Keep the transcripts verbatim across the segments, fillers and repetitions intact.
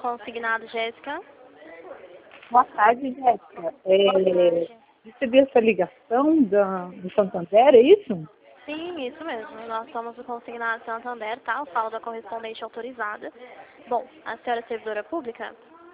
consignado, Jéssica. Boa tarde, Jéssica. É, recebi essa ligação da, do Santander, é isso? Sim, isso mesmo. Nós somos o consignado Santander, tá? Eu falo da correspondente autorizada. Bom, a senhora é servidora pública?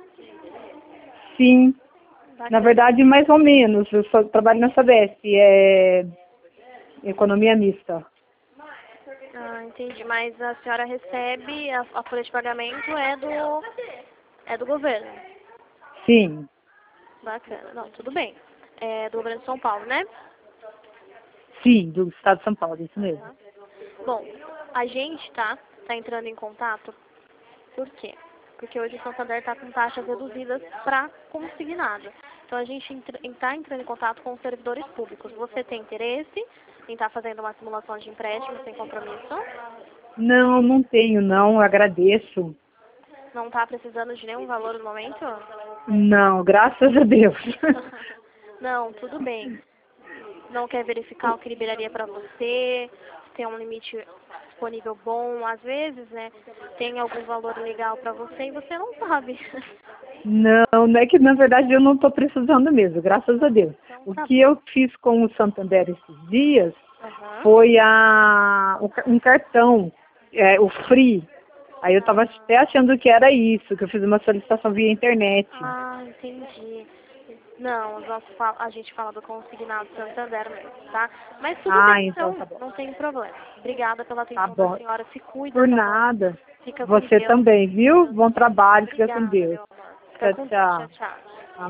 Sim. Bacana. Na verdade, mais ou menos. Eu só trabalho na Sabesp, é economia mista. Ah, entendi. Mas a senhora recebe, a, a folha de pagamento é do, é do governo. Sim. Bacana. Não, tudo bem. É do governo de São Paulo, né? Sim, do estado de São Paulo, isso mesmo. Bom, a gente tá, tá entrando em contato, por quê? Porque hoje o Santander está com taxas reduzidas para consignado. Então a gente está entrando em contato com os servidores públicos. Você tem interesse em estar fazendo uma simulação de empréstimo sem compromisso? Não, não tenho, não. Agradeço. Não está precisando de nenhum valor no momento? Não, graças a Deus. Não, tudo bem. Não quer verificar o que liberaria para você, tem um limite disponível bom, às vezes, né, tem algum valor legal para você e você não sabe. Não, não é que na verdade eu não estou precisando mesmo, graças a Deus. Então, O tá que bom. eu fiz com o Santander esses dias Uhum. foi a, o ca- um cartão, é, o Free. Aí eu estava até achando que era isso, que eu fiz uma solicitação via internet. Ah, entendi. Não, nós fal- a gente fala do consignado Santander mesmo, tá? Mas tudo Ah, bem, então então, tá bom. não tem problema. Obrigada pela Tá atenção da bom. senhora. Se cuida, Por tá bom? nada. Fica com Você Deus. também, viu? Bom trabalho, fica com Obrigada, Deus. meu amor. Fica Tchau, com Deus. Tchau, tchau. tchau.